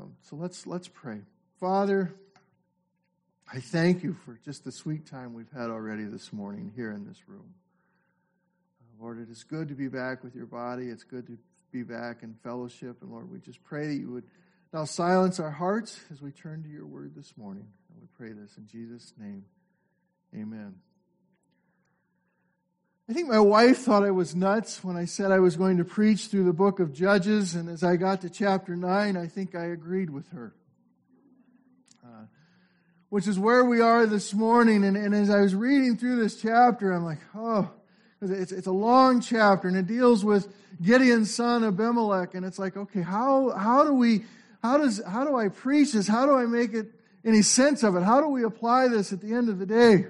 So let's pray. Father, I thank you for just the sweet time we've had already this morning here in this room. Lord, it is good to be back with your body. It's good to be back in fellowship. And Lord, we just pray that you would now silence our hearts as we turn to your word this morning. And we pray this in Jesus' name. Amen. I think my wife thought I was nuts when I said I was going to preach through the book of Judges. And as I got to chapter 9, I think I agreed with her. Which is where we are this morning. And as I was reading through this chapter, I'm like, oh, it's a long chapter, and it deals with Gideon's son Abimelech. And it's like, okay, how do I preach this? How do I make it any sense of it? How do we apply this at the end of the day?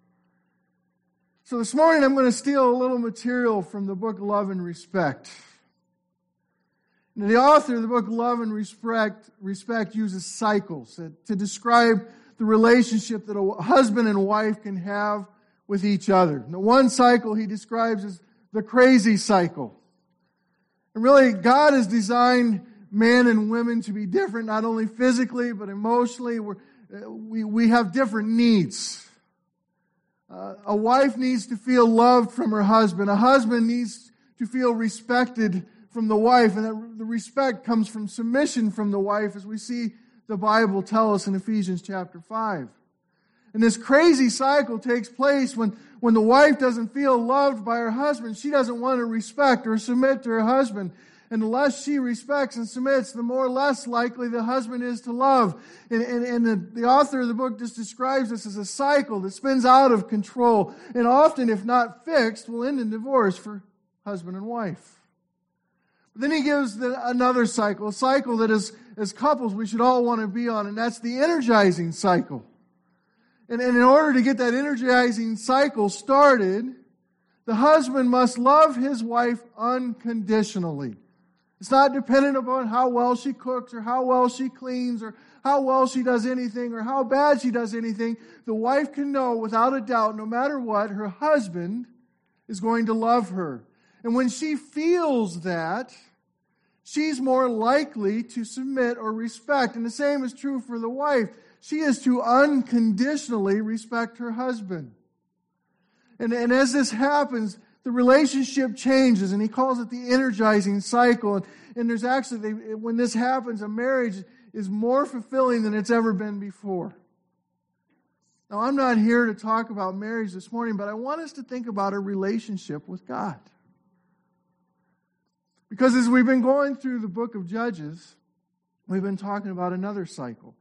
So this morning I'm going to steal a little material from the book Love and Respect. And the author of the book Love and Respect uses cycles to describe the relationship that a husband and wife can have with each other. And the one cycle he describes as the crazy cycle. And really, God has designed men and women to be different, not only physically, but emotionally. We have different needs. A wife needs to feel loved from her husband. A husband needs to feel respected from the wife. And the respect comes from submission from the wife, as we see the Bible tell us in Ephesians chapter 5. And this crazy cycle takes place when the wife doesn't feel loved by her husband. She doesn't want to respect or submit to her husband. And the less she respects and submits, the more less likely the husband is to love. And the author of the book just describes this as a cycle that spins out of control. And often, if not fixed, will end in divorce for husband and wife. But then he gives another cycle, a cycle that as couples we should all want to be on, and that's the energizing cycle. And in order to get that energizing cycle started, the husband must love his wife unconditionally. It's not dependent upon how well she cooks or how well she cleans or how well she does anything or how bad she does anything. The wife can know without a doubt, no matter what, her husband is going to love her. And when she feels that, she's more likely to submit or respect. And the same is true for the wife. She is to unconditionally respect her husband. And as this happens, the relationship changes, and he calls it the energizing cycle. And there's actually, when this happens, a marriage is more fulfilling than it's ever been before. Now, I'm not here to talk about marriage this morning, but I want us to think about a relationship with God. Because as we've been going through the book of Judges, we've been talking about another cycle.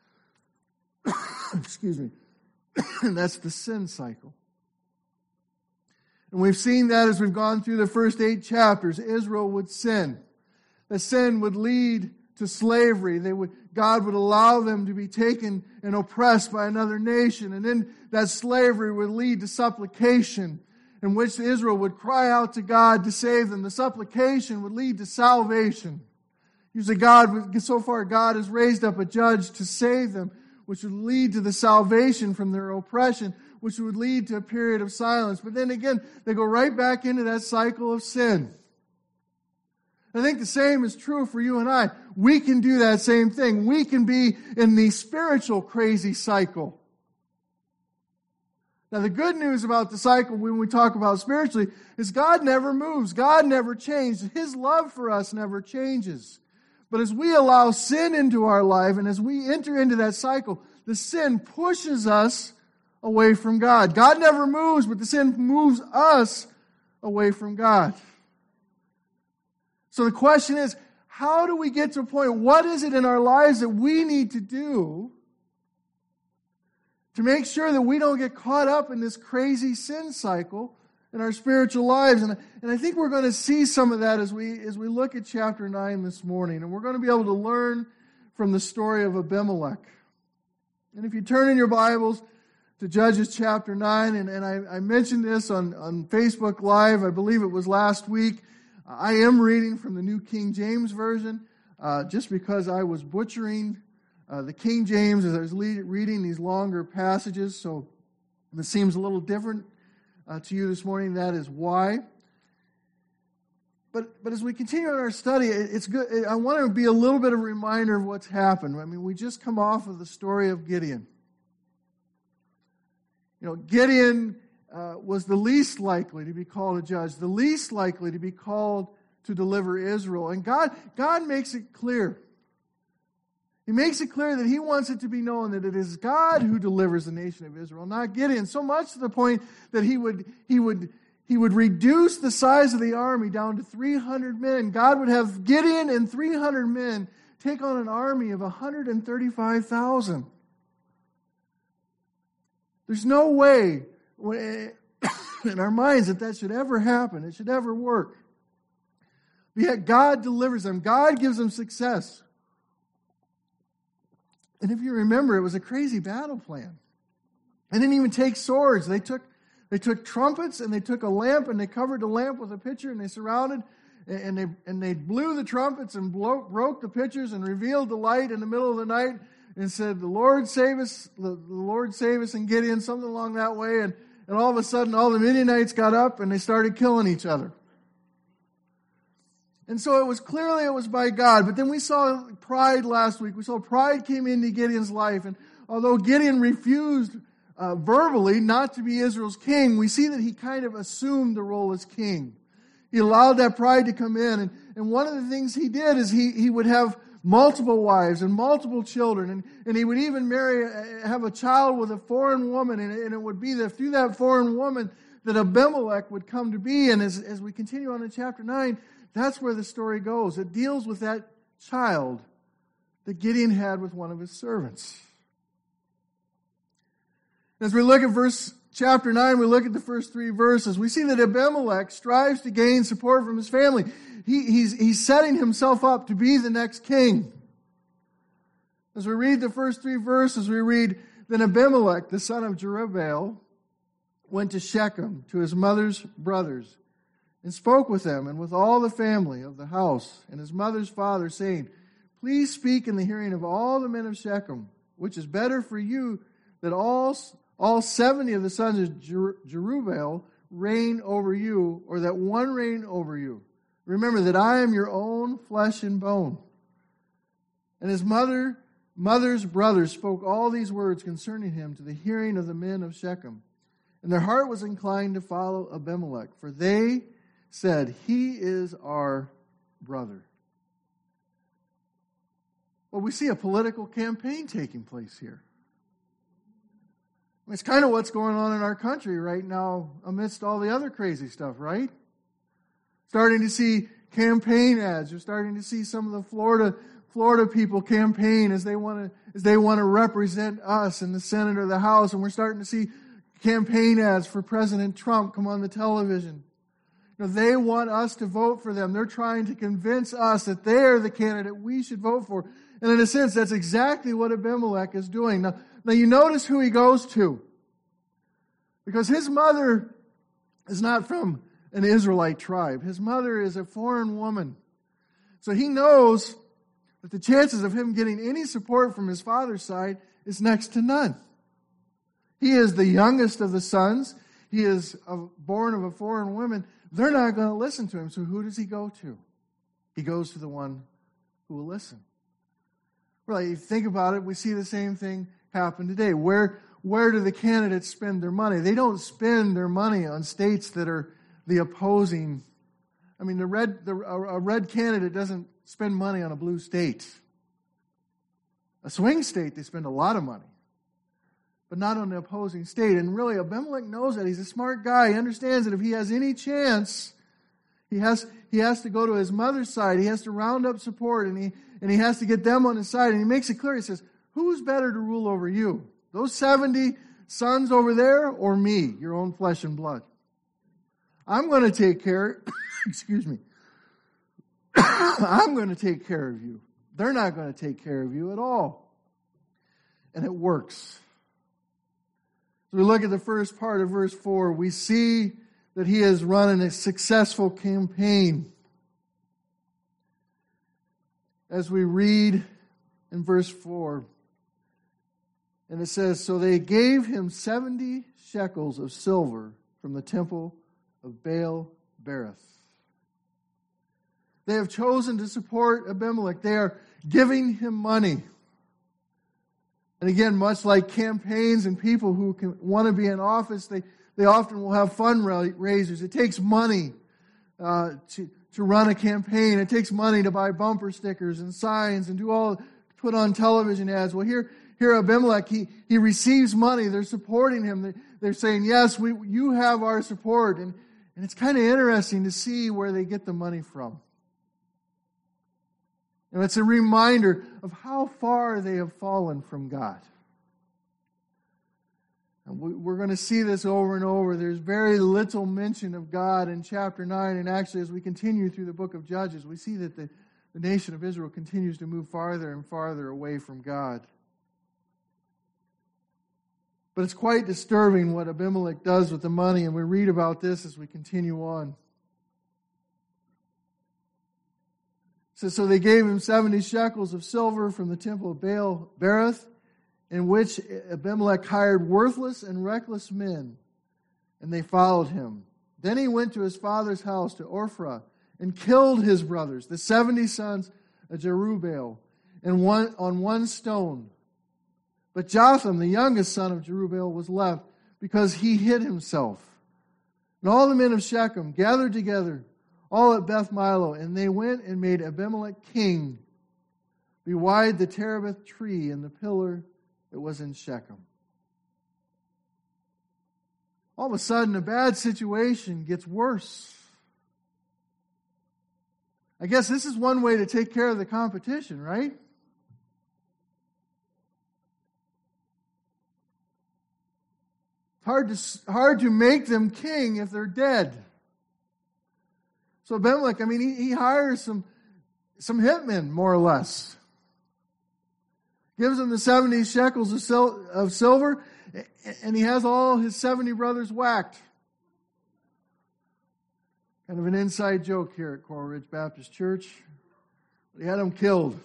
Excuse me. And that's the sin cycle. And we've seen that as we've gone through the first 8 chapters. Israel would sin. The sin would lead to slavery. God would allow them to be taken and oppressed by another nation. And then that slavery would lead to supplication, in which Israel would cry out to God to save them. The supplication would lead to salvation. Usually so far God has raised up a judge to save them, which would lead to the salvation from their oppression, which would lead to a period of silence. But then again, they go right back into that cycle of sin. I think the same is true for you and I. We can do that same thing. We can be in the spiritual crazy cycle. Now, the good news about the cycle when we talk about spiritually is God never moves. God never changes. His love for us never changes. But as we allow sin into our life and as we enter into that cycle, the sin pushes us away from God. God never moves, but the sin moves us away from God. So the question is, how do we get to a point? What is it in our lives that we need to do to make sure that we don't get caught up in this crazy sin cycle in our spiritual lives? And I think we're going to see some of that as we look at chapter 9 this morning. And we're going to be able to learn from the story of Abimelech. And if you turn in your Bibles to Judges chapter 9, and I mentioned this on Facebook Live, I believe it was last week. I am reading from the New King James Version, just because I was butchering the King James as I was reading these longer passages. So if it seems a little different to you this morning, that is why. But as we continue on our study, it's good. I want to be a little bit of a reminder of what's happened. I mean, we just come off of the story of Gideon. Gideon was the least likely to be called a judge, the least likely to be called to deliver Israel. And God makes it clear. He makes it clear that he wants it to be known that it is God who delivers the nation of Israel, not Gideon. So much to the point that he would reduce the size of the army down to 300 men. God would have Gideon and 300 men take on an army of 135,000. There's no way in our minds that should ever happen. It should ever work. But yet God delivers them. God gives them success. And if you remember, it was a crazy battle plan. They didn't even take swords. They took trumpets and they took a lamp and they covered the lamp with a pitcher and they surrounded and they blew the trumpets and broke the pitchers and revealed the light in the middle of the night and said, "The Lord save us, the Lord save us," and Gideon, something along that way. And all of a sudden, all the Midianites got up and they started killing each other. And so it was by God. But then we saw pride last week. We saw pride came into Gideon's life. And although Gideon refused verbally not to be Israel's king, we see that he kind of assumed the role as king. He allowed that pride to come in. And one of the things he did is he would have multiple wives and multiple children. And he would even have a child with a foreign woman. And it would be that through that foreign woman that Abimelech would come to be. And as we continue on in chapter 9, that's where the story goes. It deals with that child that Gideon had with one of his servants. As we look at chapter 9, we look at the first 3 verses. We see that Abimelech strives to gain support from his family. He's setting himself up to be the next king. As we read the first 3 verses, we read, "Then Abimelech, the son of Jerubbaal, went to Shechem, to his mother's brothers, and spoke with them and with all the family of the house and his mother's father, saying, 'Please speak in the hearing of all the men of Shechem, which is better for you that all 70 of the sons of Jerubbaal reign over you, or that one reign over you. Remember that I am your own flesh and bone.' And his mother's brothers spoke all these words concerning him to the hearing of the men of Shechem. And their heart was inclined to follow Abimelech, for they said, 'He is our brother.'" Well, we see a political campaign taking place here. It's kind of what's going on in our country right now amidst all the other crazy stuff, right? Starting to see campaign ads. You're starting to see some of the Florida people campaign as they want to represent us in the Senate or the House, and we're starting to see campaign ads for President Trump come on the television. They want us to vote for them. They're trying to convince us that they're the candidate we should vote for. And in a sense, that's exactly what Abimelech is doing. Now you notice who he goes to. Because his mother is not from an Israelite tribe. His mother is a foreign woman. So he knows that the chances of him getting any support from his father's side is next to none. He is the youngest of the sons. He is born of a foreign woman. They're not going to listen to him. So who does he go to? He goes to the one who will listen. Well, you think about it, we see the same thing happen today. Where do the candidates spend their money? They don't spend their money on states that are the opposing. I mean, a red candidate doesn't spend money on a blue state. A swing state, they spend a lot of money, but not on the opposing state. And really, Abimelech knows that. He's a smart guy. He understands that if he has any chance, he has to go to his mother's side. He has to round up support, and he has to get them on his side. And he makes it clear. He says, "Who's better to rule over you? Those 70 sons over there, or me, your own flesh and blood? I'm going to take care." Excuse me. "I'm going to take care of you. They're not going to take care of you at all." And it works. So we look at the first part of verse 4. We see that he has run a successful campaign. As we read in verse 4, and it says, "So they gave him 70 shekels of silver from the temple of Baal Berith." They have chosen to support Abimelech. They are giving him money. And again, much like campaigns and people who want to be in office, they often will have fundraisers. It takes money to run a campaign. It takes money to buy bumper stickers and signs and put on television ads. Well, here Abimelech, he receives money. They're supporting him. They're saying, yes, you have our support. And it's kind of interesting to see where they get the money from. And it's a reminder of how far they have fallen from God. And we're going to see this over and over. There's very little mention of God in chapter 9. And actually, as we continue through the book of Judges, we see that the nation of Israel continues to move farther and farther away from God. But it's quite disturbing what Abimelech does with the money, and we read about this as we continue on. It says, so they gave him 70 shekels of silver from the temple of Baal Berith, in which Abimelech hired worthless and reckless men, and they followed him. Then he went to his father's house to Ophrah and killed his brothers, the 70 sons of Jerubbaal, on one stone. But Jotham, the youngest son of Jerubbaal, was left because he hid himself. And all the men of Shechem gathered together, all at Beth Milo, and they went and made Abimelech king beside the terebinth tree and the pillar that was in Shechem. All of a sudden, a bad situation gets worse. I guess this is one way to take care of the competition, right? Hard to make them king if they're dead. So Abimelech, he hires some hitmen, more or less. Gives them the 70 shekels of silver, and he has all his 70 brothers whacked. Kind of an inside joke here at Coral Ridge Baptist Church. He had them killed.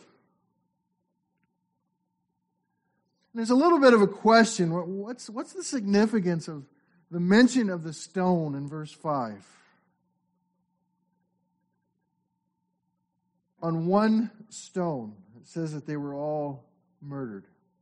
There's a little bit of a question. What's the significance of the mention of the stone in verse 5? On one stone, it says that they were all murdered.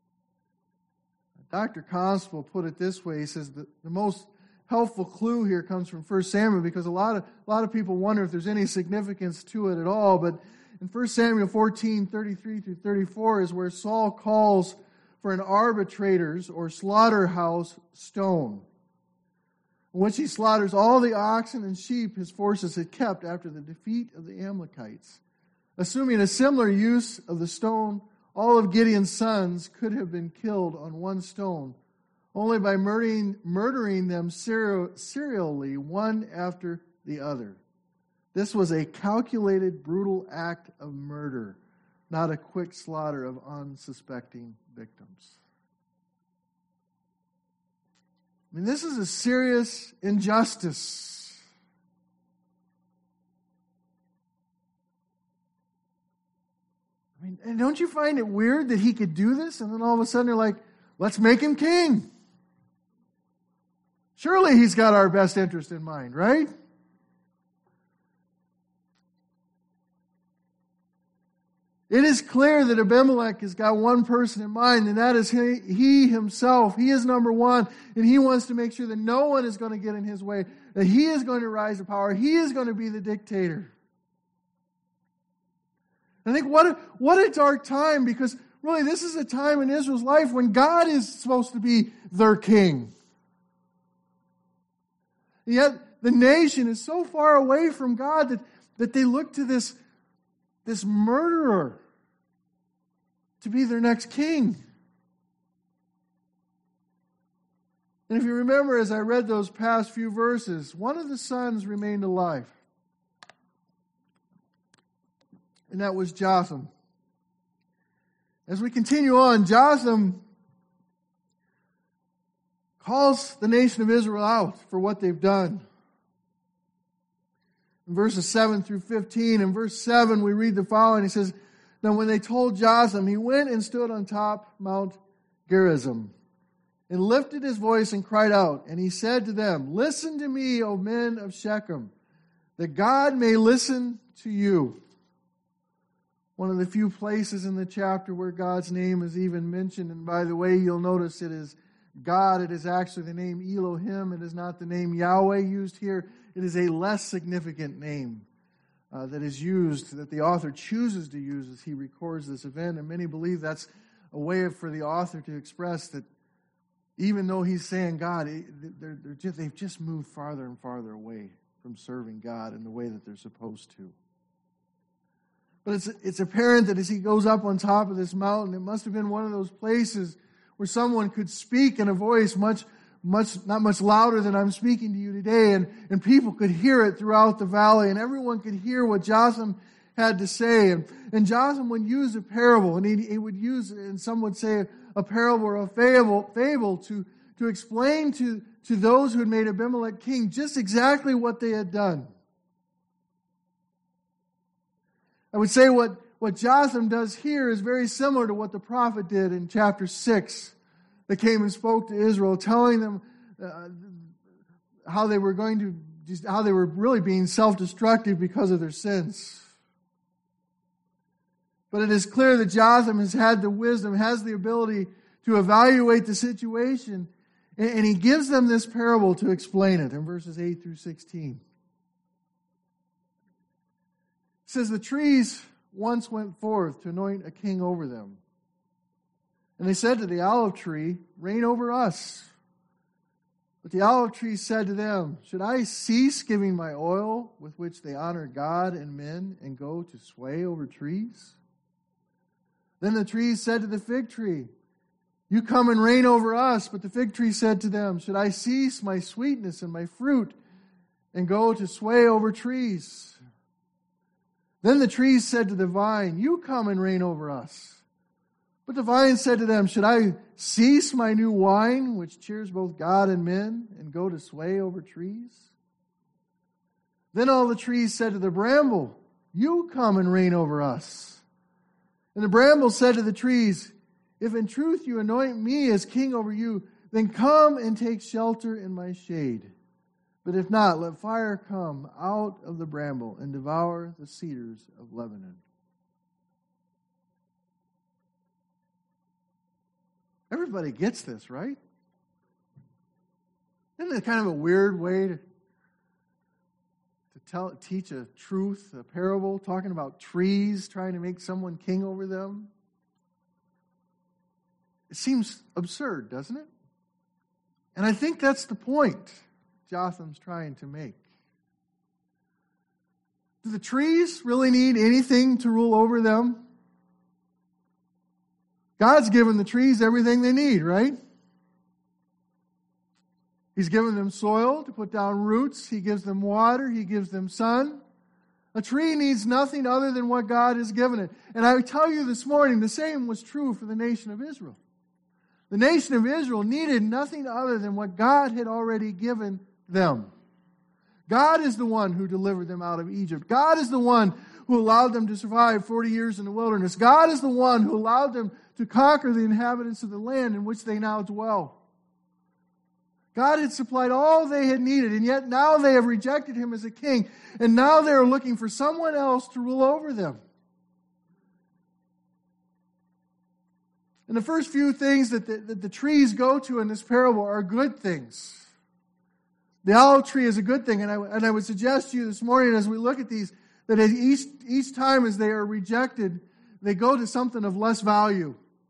Dr. Constable put it this way. He says that the most helpful clue here comes from 1 Samuel, because a lot of people wonder if there's any significance to it at all. But in 1 Samuel 14:33 through 34 is where Saul calls for an arbitrator's or slaughterhouse stone, in which he slaughters all the oxen and sheep his forces had kept after the defeat of the Amalekites. Assuming a similar use of the stone, all of Gideon's sons could have been killed on one stone, only by murdering them serially, one after the other. This was a calculated, brutal act of murder, not a quick slaughter of unsuspecting victims. This is a serious injustice. And don't you find it weird that he could do this, and then all of a sudden they're like, let's make him king? Surely he's got our best interest in mind, right? It is clear that Abimelech has got one person in mind, and that is he himself. He is number one, and he wants to make sure that no one is going to get in his way, that he is going to rise to power. He is going to be the dictator. I think what a dark time, because really this is a time in Israel's life when God is supposed to be their king. And yet the nation is so far away from God that they look to this murderer to be their next king. And if you remember, as I read those past few verses, one of the sons remained alive. And that was Jotham. As we continue on, Jotham calls the nation of Israel out for what they've done. In verses 7 through 15, in verse 7, we read the following. He says, "Now when they told Jotham, he went and stood on top Mount Gerizim, and lifted his voice and cried out. And he said to them, 'Listen to me, O men of Shechem, that God may listen to you. One of the few places in the chapter where God's name is even mentioned. And by the way, you'll notice it is God. It is actually the name Elohim. It is not the name Yahweh used here. It is a less significant name that is used, that the author chooses to use as he records this event. And many believe that's a way for the author to express that even though he's saying God, they've just moved farther and farther away from serving God in the way that they're supposed to. But it's apparent that as he goes up on top of this mountain, it must have been one of those places where someone could speak in a voice not much louder than I'm speaking to you today, and people could hear it throughout the valley, and everyone could hear what Jotham had to say. And Jotham would use a parable, and he would use, and some would say, a parable or a fable to explain to those who had made Abimelech king just exactly what they had done. I would say what Jotham does here is very similar to what the prophet did in chapter 6 that came and spoke to Israel, telling them how they were really being self-destructive because of their sins. But it is clear that Jotham has had the wisdom, has the ability to evaluate the situation, and he gives them this parable to explain it in verses 8 through 16. It says, the trees once went forth to anoint a king over them. And they said to the olive tree, reign over us. But the olive tree said to them, should I cease giving my oil with which they honor God and men and go to sway over trees? Then the trees said to the fig tree, you come and reign over us. But the fig tree said to them, should I cease my sweetness and my fruit and go to sway over trees? Then the trees said to the vine, you come and reign over us. But the vine said to them, should I cease my new wine, which cheers both God and men, and go to sway over trees? Then all the trees said to the bramble, you come and reign over us. And the bramble said to the trees, if in truth you anoint me as king over you, then come and take shelter in my shade. But if not, let fire come out of the bramble and devour the cedars of Lebanon. Everybody gets this, right? Isn't it kind of a weird way to teach a truth, a parable, talking about trees, trying to make someone king over them? It seems absurd, doesn't it? And I think that's the point Jotham's trying to make. Do the trees really need anything to rule over them? God's given the trees everything they need, right? He's given them soil to put down roots. He gives them water. He gives them sun. A tree needs nothing other than what God has given it. And I tell you this morning, the same was true for the nation of Israel. The nation of Israel needed nothing other than what God had already given them. God is the one who delivered them out of Egypt. God is the one who allowed them to survive 40 years in the wilderness. God is the one who allowed them to conquer the inhabitants of the land in which they now dwell. God had supplied all they had needed, and yet now they have rejected him as a king, and now they are looking for someone else to rule over them. And the first few things that the trees go to in this parable are good things. The olive tree is a good thing, and I would suggest to you this morning as we look at these, that each time as they are rejected, they go to something of less value.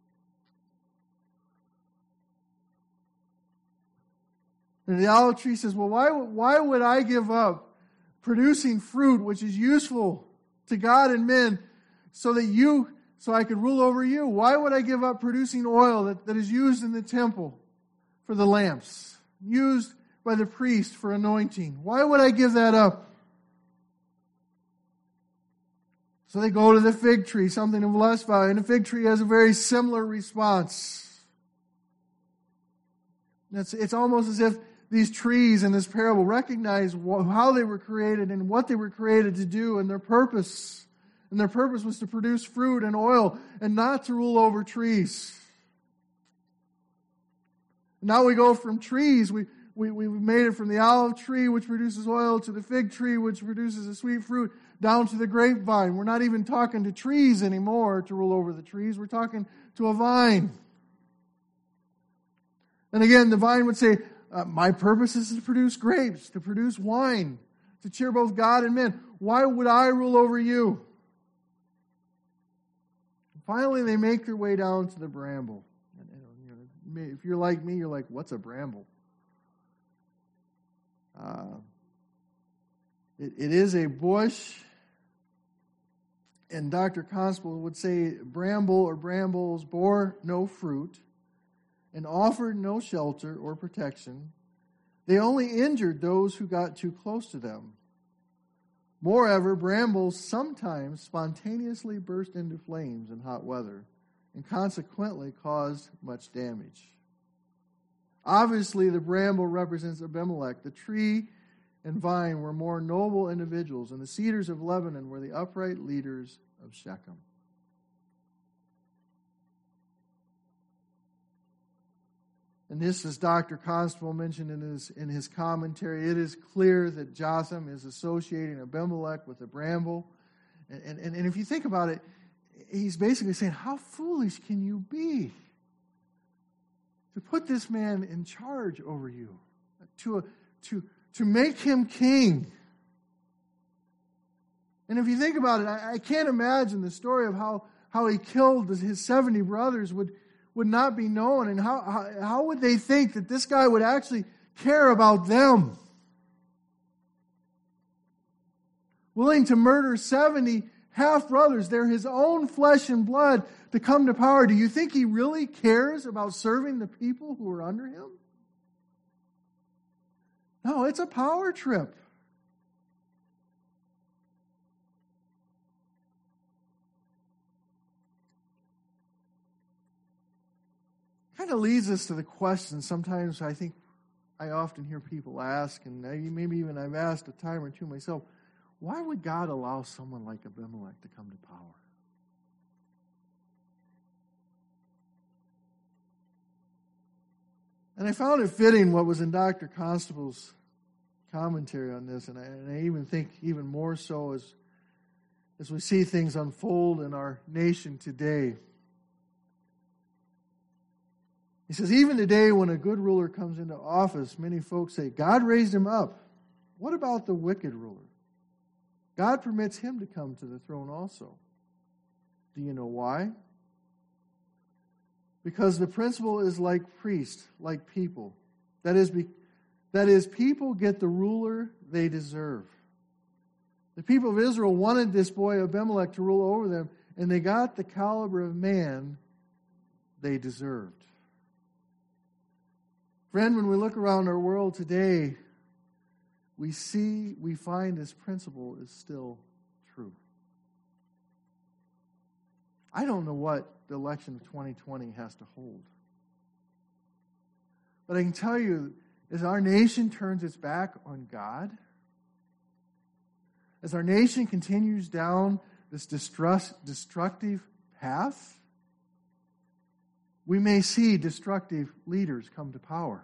And the olive tree says, well, why would I give up producing fruit which is useful to God and men so I could rule over you? Why would I give up producing oil that is used in the temple for the lamps, used by the priest for anointing? Why would I give that up? So they go to the fig tree, something of less value. And the fig tree has a very similar response. It's almost as if these trees in this parable recognize how they were created and what they were created to do and their purpose. And their purpose was to produce fruit and oil and not to rule over trees. Now we go from trees. We've made it from the olive tree, which produces oil, to the fig tree, which produces a sweet fruit. down to the grapevine. We're not even talking to trees anymore to rule over the trees. We're talking to a vine. And again, the vine would say, my purpose is to produce grapes, to produce wine, to cheer both God and men. Why would I rule over you? And finally, they make their way down to the bramble. And, if you're like me, you're like, what's a bramble? It is a bush, and Dr. Constable would say bramble or brambles bore no fruit and offered no shelter or protection. They only injured those who got too close to them. Moreover, brambles sometimes spontaneously burst into flames in hot weather and consequently caused much damage. Obviously, the bramble represents Abimelech. The tree and vine were more noble individuals, and the cedars of Lebanon were the upright leaders of Shechem. And this, as Dr. Constable mentioned in his commentary, it is clear that Jotham is associating Abimelech with the bramble. And if you think about it, he's basically saying, how foolish can you be to put this man in charge over you, to make him king? And if you think about it, I can't imagine the story of how he killed his 70 brothers would not be known, and how would they think that this guy would actually care about them? Willing to murder 70 half-brothers, they're his own flesh and blood, to come to power. Do you think he really cares about serving the people who are under him? No, it's a power trip. Kind of leads us to the question sometimes I often hear people ask, and maybe even I've asked a time or two myself, why would God allow someone like Abimelech to come to power? And I found it fitting what was in Dr. Constable's commentary on this, and I even think even more so as we see things unfold in our nation today. He says, even today when a good ruler comes into office, many folks say, God raised him up. What about the wicked ruler? God permits him to come to the throne also. Do you know why? Because the principle is like priests, like people. That is, people get the ruler they deserve. The people of Israel wanted this boy Abimelech to rule over them, and they got the caliber of man they deserved. Friend, when we look around our world today, we find this principle is still true. I don't know what the election of 2020 has to hold. But I can tell you, as our nation turns its back on God, as our nation continues down this destructive path, we may see destructive leaders come to power.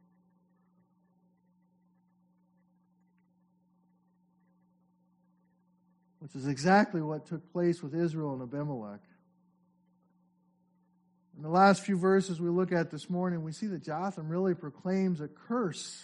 Which is exactly what took place with Israel and Abimelech. In the last few verses we look at this morning, we see that Jotham really proclaims a curse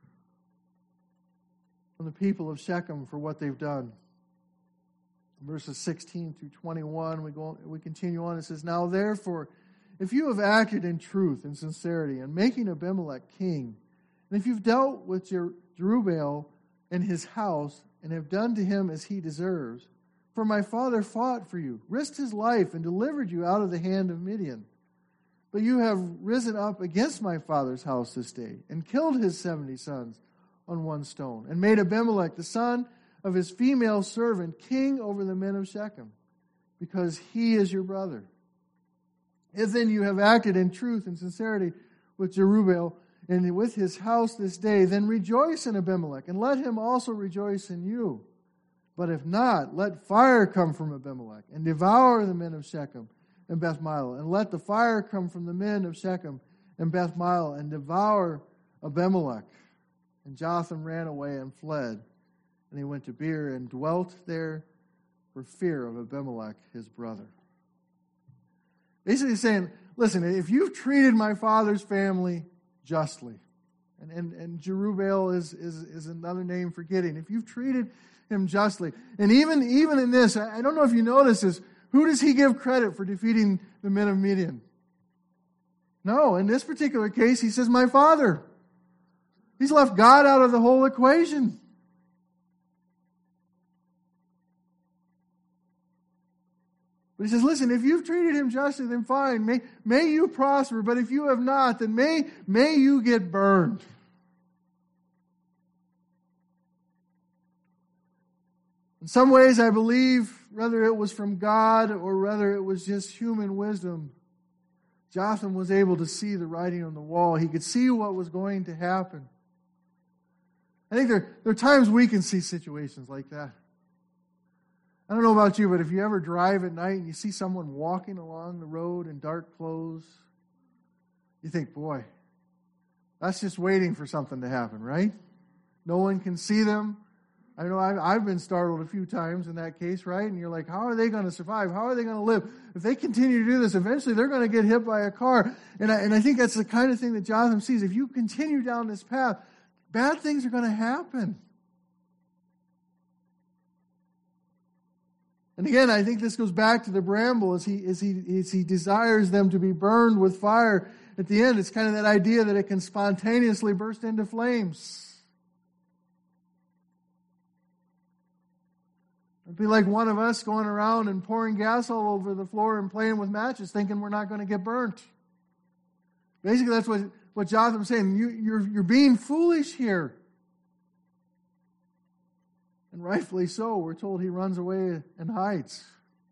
on the people of Shechem for what they've done. In verses 16 through 21, we continue on. It says, now therefore, if you have acted in truth and sincerity in making Abimelech king, and if you've dealt with Jerubbaal and his house, and have done to him as he deserves, for my father fought for you, risked his life, and delivered you out of the hand of Midian. But you have risen up against my father's house this day, and killed his 70 sons on one stone, and made Abimelech, the son of his female servant, king over the men of Shechem, because he is your brother. If then you have acted in truth and sincerity with Jerubbaal and with his house this day, then rejoice in Abimelech, and let him also rejoice in you. But if not, let fire come from Abimelech, and devour the men of Shechem and Beth Millo, and let the fire come from the men of Shechem and Beth Millo, and devour Abimelech. And Jotham ran away and fled, And he went to Beer and dwelt there for fear of Abimelech, his brother. Basically saying, listen, if you've treated my father's family justly, and Jerubbaal is another name for Gideon, if you've treated him justly, and even in this, I don't know if you notice this, who does he give credit for defeating the men of Midian? No, in this particular case, he says, my father. He's left God out of the whole equation. But he says, listen, if you've treated him justly, then fine. May you prosper, but if you have not, then may you get burned. In some ways, I believe, whether it was from God or whether it was just human wisdom, Jotham was able to see the writing on the wall. He could see what was going to happen. I think there are times we can see situations like that. I don't know about you, but if you ever drive at night and you see someone walking along the road in dark clothes, you think, boy, that's just waiting for something to happen, right? No one can see them. I know I've been startled a few times in that case, right? And you're like, how are they going to survive? How are they going to live? If they continue to do this, eventually they're going to get hit by a car. And I think that's the kind of thing that Jotham sees. If you continue down this path, bad things are going to happen. And again, I think this goes back to the bramble as he desires them to be burned with fire. At the end, it's kind of that idea that it can spontaneously burst into flames. It'd be like one of us going around and pouring gas all over the floor and playing with matches, thinking we're not going to get burnt. Basically, that's what Jotham's saying. You're being foolish here. And rightfully so. We're told he runs away and hides.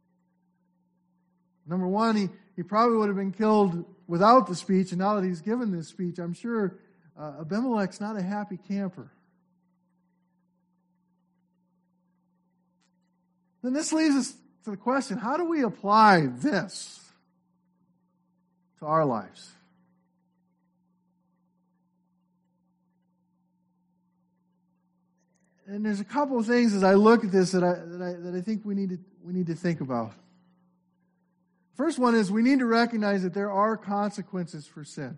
Number one, he probably would have been killed without the speech, and now that he's given this speech, I'm sure Abimelech's not a happy camper. Then this leads us to the question, how do we apply this to our lives? And there's a couple of things as I look at this that I think we need to think about. First one is we need to recognize that there are consequences for sin.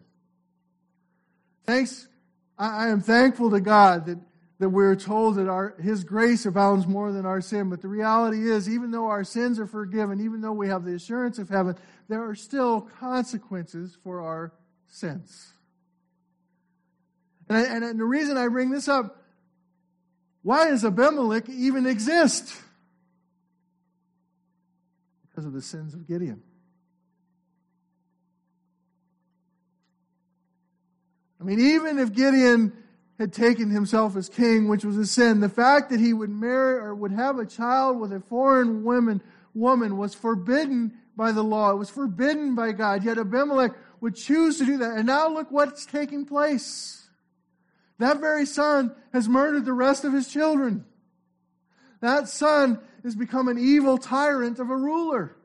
I am thankful to God that we're told that His grace abounds more than our sin. But the reality is, even though our sins are forgiven, even though we have the assurance of heaven, there are still consequences for our sins. And the reason I bring this up, why does Abimelech even exist? Because of the sins of Gideon. I mean, even if Gideon had taken himself as king, which was a sin, the fact that he would marry or would have a child with a foreign woman was forbidden by the law. It was forbidden by God. Yet Abimelech would choose to do that. And now look what's taking place. That very son has murdered the rest of his children. That son has become an evil tyrant of a ruler.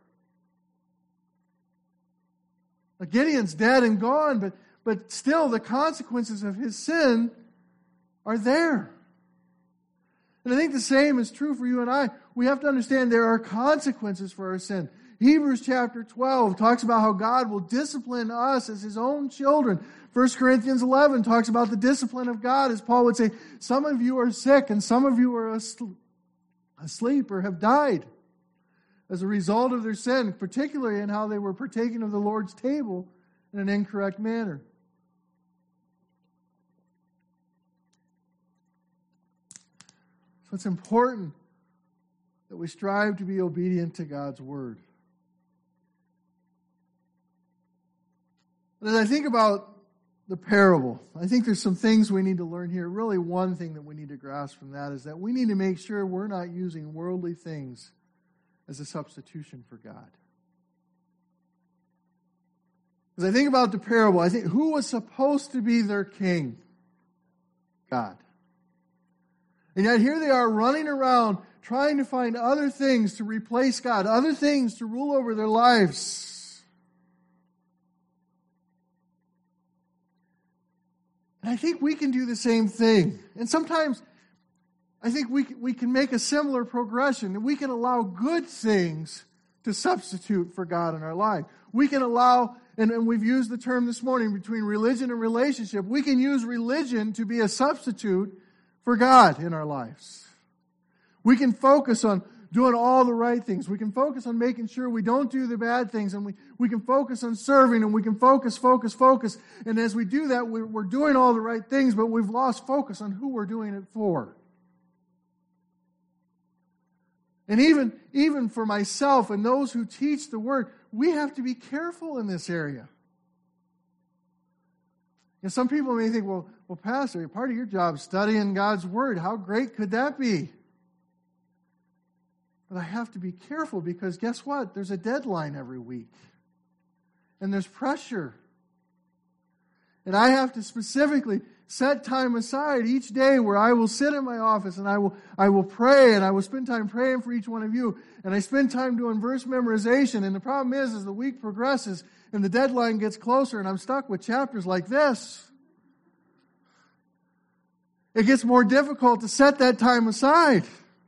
Gideon's dead and gone, but still the consequences of his sin are there. And I think the same is true for you and I. We have to understand there are consequences for our sin. Hebrews chapter 12 talks about how God will discipline us as His own children. 1 Corinthians 11 talks about the discipline of God, as Paul would say, some of you are sick and some of you are asleep or have died as a result of their sin, particularly in how they were partaking of the Lord's table in an incorrect manner. So it's important that we strive to be obedient to God's word. But as I think about the parable, I think there's some things we need to learn here. Really, one thing that we need to grasp from that is that we need to make sure we're not using worldly things as a substitution for God. As I think about the parable, I think who was supposed to be their king? God. And yet here they are running around trying to find other things to replace God, other things to rule over their lives. And I think we can do the same thing. And sometimes I think we can make a similar progression. We can allow good things to substitute for God in our life. We can allow, and we've used the term this morning, between religion and relationship, we can use religion to be a substitute for God in our lives. We can focus on doing all the right things. We can focus on making sure we don't do the bad things, and we can focus on serving, and we can focus. And as we do that, we're doing all the right things, but we've lost focus on who we're doing it for. And even for myself and those who teach the Word, we have to be careful in this area. And some people may think, well, Pastor, part of your job is studying God's Word. How great could that be? But I have to be careful because guess what? There's a deadline every week. And there's pressure. And I have to specifically set time aside each day where I will sit in my office and I will pray, and I will spend time praying for each one of you. And I spend time doing verse memorization. And the problem is, as the week progresses and the deadline gets closer and I'm stuck with chapters like this, it gets more difficult to set that time aside.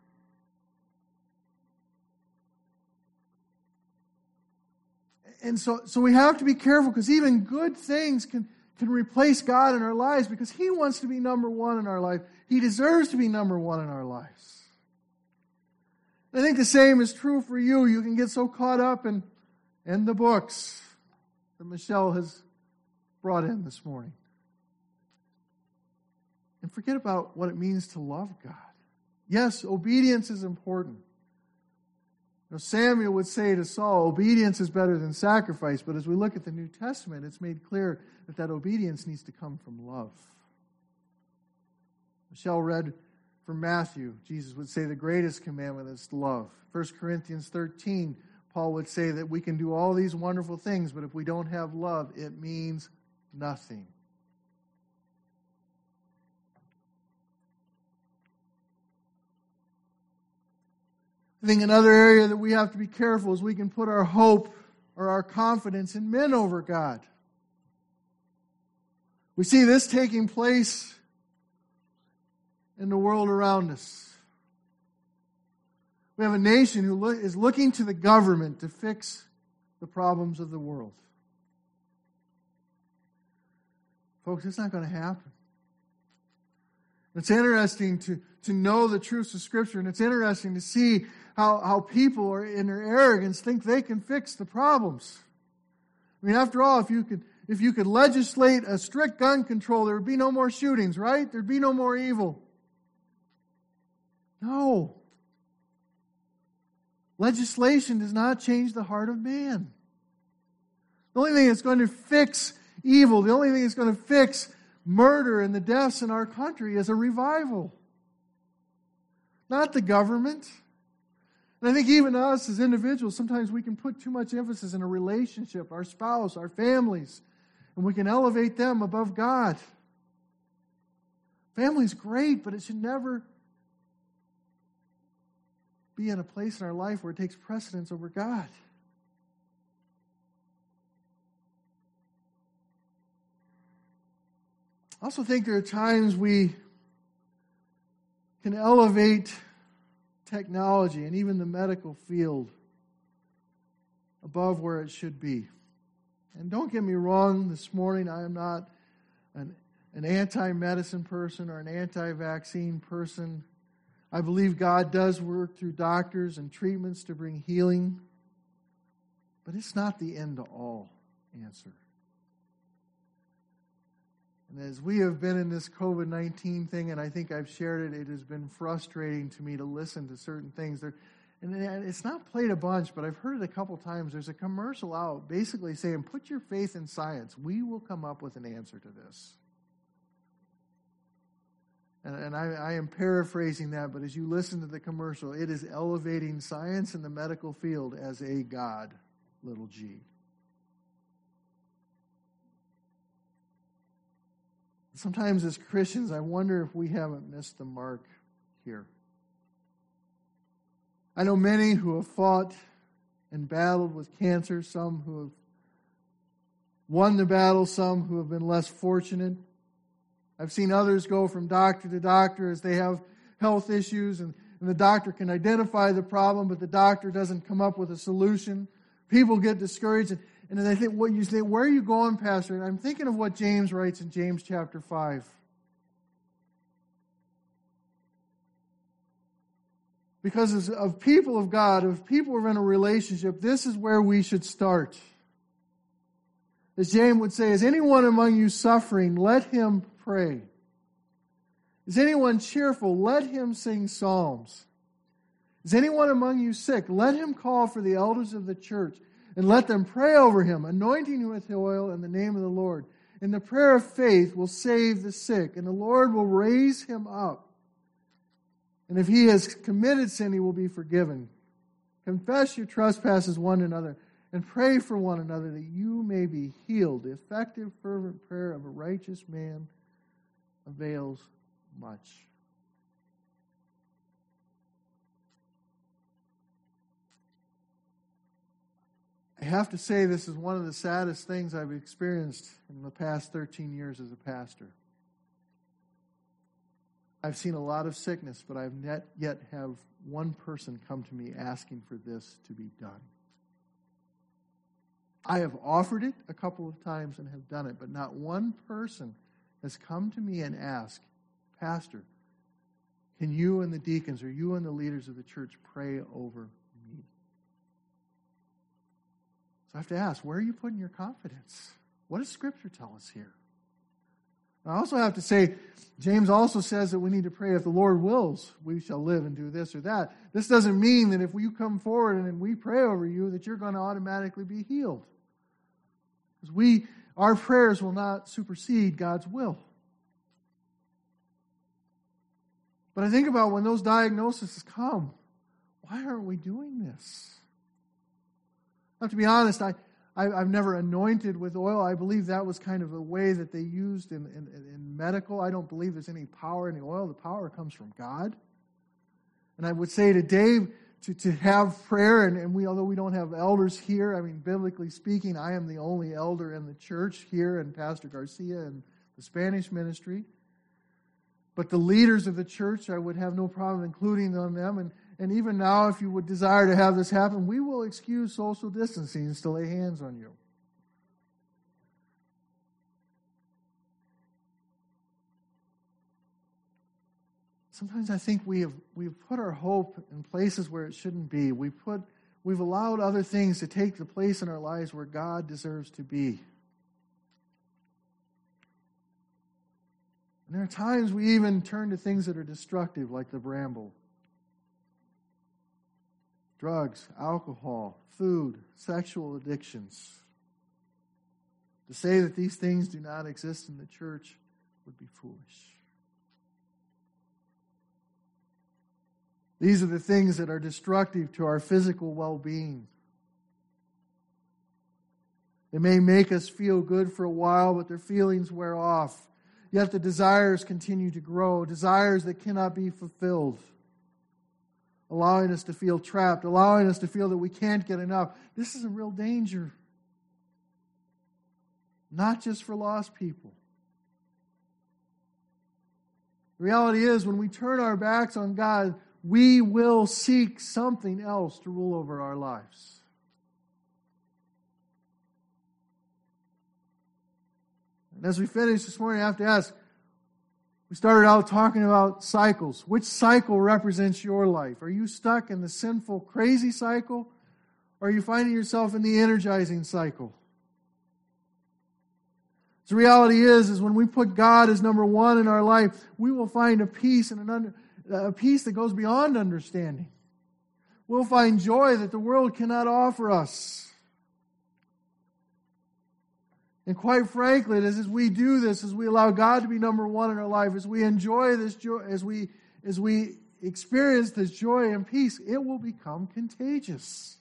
And so we have to be careful, because even good things can replace God in our lives, because He wants to be number one in our life. He deserves to be number one in our lives. I think the same is true for you. You can get so caught up in the books that Michelle has brought in this morning, and forget about what it means to love God. Yes, obedience is important. Samuel would say to Saul, obedience is better than sacrifice. But as we look at the New Testament, it's made clear that obedience needs to come from love. Michelle read from Matthew. Jesus would say the greatest commandment is love. 1 Corinthians 13, Paul would say that we can do all these wonderful things, but if we don't have love, it means nothing. I think another area that we have to be careful is we can put our hope or our confidence in men over God. We see this taking place in the world around us. We have a nation who is looking to the government to fix the problems of the world. Folks, it's not going to happen. It's interesting to know the truths of Scripture, and it's interesting to see how people are in their arrogance think they can fix the problems. I mean, after all, if you could legislate a strict gun control, there would be no more shootings, right? There'd be no more evil. No. Legislation does not change the heart of man. The only thing that's going to fix evil, the only thing that's going to fix murder and the deaths in our country is a revival. Not the government. And I think even us as individuals, sometimes we can put too much emphasis in a relationship, our spouse, our families, and we can elevate them above God. Family's great, but it should never be in a place in our life where it takes precedence over God. I also think there are times we can elevate technology and even the medical field above where it should be. And don't get me wrong, this morning I am not an anti-medicine person or an anti-vaccine person. I believe God does work through doctors and treatments to bring healing, but it's not the end-all answer. And as we have been in this COVID-19 thing, and I think I've shared it, it has been frustrating to me to listen to certain things. And it's not played a bunch, but I've heard it a couple times. There's a commercial out basically saying, put your faith in science. We will come up with an answer to this. And I am paraphrasing that, but as you listen to the commercial, it is elevating science in the medical field as a god, little g. Sometimes as Christians, I wonder if we haven't missed the mark here. I know many who have fought and battled with cancer, some who have won the battle, some who have been less fortunate. I've seen others go from doctor to doctor as they have health issues, and the doctor can identify the problem, but the doctor doesn't come up with a solution. People get discouraged, and they think, "What you say? Where are you going, Pastor?" And I'm thinking of what James writes in James chapter 5. Because of people of God, if people are in a relationship, this is where we should start. As James would say, "Is anyone among you suffering? Let him pray. Is anyone cheerful? Let him sing psalms. Is anyone among you sick? Let him call for the elders of the church, and let them pray over him, anointing him with oil in the name of the Lord. And the prayer of faith will save the sick, and the Lord will raise him up. And if he has committed sin, he will be forgiven. Confess your trespasses one to another, and pray for one another that you may be healed. The effective, fervent prayer of a righteous man avails much." I have to say this is one of the saddest things I've experienced in the past 13 years as a pastor. I've seen a lot of sickness, but I've not yet have one person come to me asking for this to be done. I have offered it a couple of times and have done it, but not one person has come to me and asked, "Pastor, can you and the deacons or you and the leaders of the church pray over me?" So I have to ask, where are you putting your confidence? What does Scripture tell us here? I also have to say, James also says that we need to pray, if the Lord wills, we shall live and do this or that. This doesn't mean that if you come forward and we pray over you, that you're going to automatically be healed. Because our prayers will not supersede God's will. But I think about when those diagnoses come, why aren't we doing this? I have to be honest, I've never anointed with oil. I believe that was kind of a way that they used in medical. I don't believe there's any power in the oil. The power comes from God. And I would say to Dave to have prayer, and although we don't have elders here, I mean, biblically speaking, I am the only elder in the church here, and Pastor Garcia in the Spanish ministry. But the leaders of the church, I would have no problem including them. And even now, if you would desire to have this happen, we will excuse social distancing to lay hands on you. Sometimes I think we've put our hope in places where it shouldn't be. We've allowed other things to take the place in our lives where God deserves to be. And there are times we even turn to things that are destructive, like the bramble. Drugs, alcohol, food, sexual addictions. To say that these things do not exist in the church would be foolish. These are the things that are destructive to our physical well-being. They may make us feel good for a while, but their feelings wear off. Yet the desires continue to grow, desires that cannot be fulfilled, allowing us to feel trapped, allowing us to feel that we can't get enough. This is a real danger. Not just for lost people. The reality is, when we turn our backs on God, we will seek something else to rule over our lives. And as we finish this morning, I have to ask, we started out talking about cycles. Which cycle represents your life? Are you stuck in the sinful, crazy cycle? Or are you finding yourself in the energizing cycle? The reality is when we put God as number one in our life, we will find a peace and a peace that goes beyond understanding. We'll find joy that the world cannot offer us. And quite frankly, as we do this, as we allow God to be number one in our life, as we enjoy this joy, as we experience this joy and peace, it will become contagious.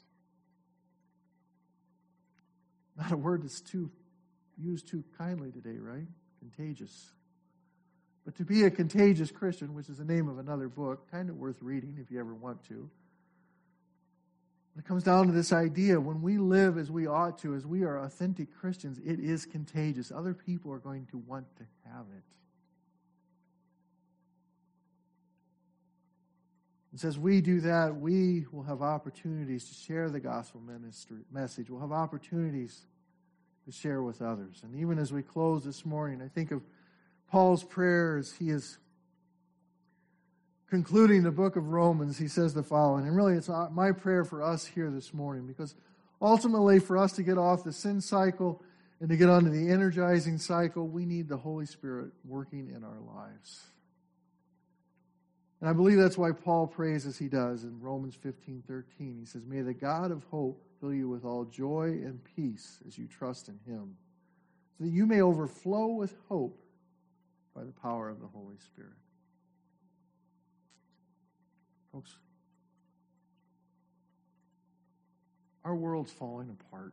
Not a word that's used too kindly today, right? Contagious. But to be a contagious Christian, which is the name of another book, kind of worth reading if you ever want to. It comes down to this idea, when we live as we ought to, as we are authentic Christians, it is contagious. Other people are going to want to have it. And as we do that, we will have opportunities to share the gospel message. We'll have opportunities to share with others. And even as we close this morning, I think of Paul's prayer as he is concluding the book of Romans. He says the following, and really it's my prayer for us here this morning, because ultimately for us to get off the sin cycle and to get onto the energizing cycle, we need the Holy Spirit working in our lives. And I believe that's why Paul prays as he does in Romans 15:13. He says, "May the God of hope fill you with all joy and peace as you trust in him, so that you may overflow with hope by the power of the Holy Spirit." Folks, our world's falling apart.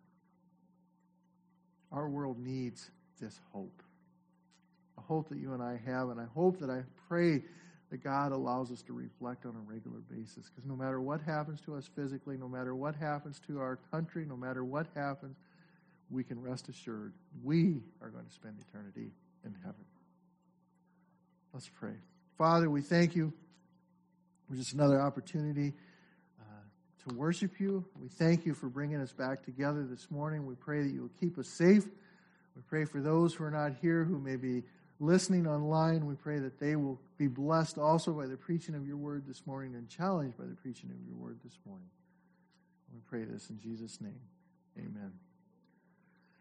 Our world needs this hope. A hope that you and I have, and I pray that God allows us to reflect on a regular basis. Because no matter what happens to us physically, no matter what happens to our country, no matter what happens, we can rest assured we are going to spend eternity in heaven. Let's pray. Father, we thank you for just another opportunity to worship you. We thank you for bringing us back together this morning. We pray that you will keep us safe. We pray for those who are not here, who may be listening online. We pray that they will be blessed also by the preaching of your word this morning and challenged by the preaching of your word this morning. We pray this in Jesus' name. Amen.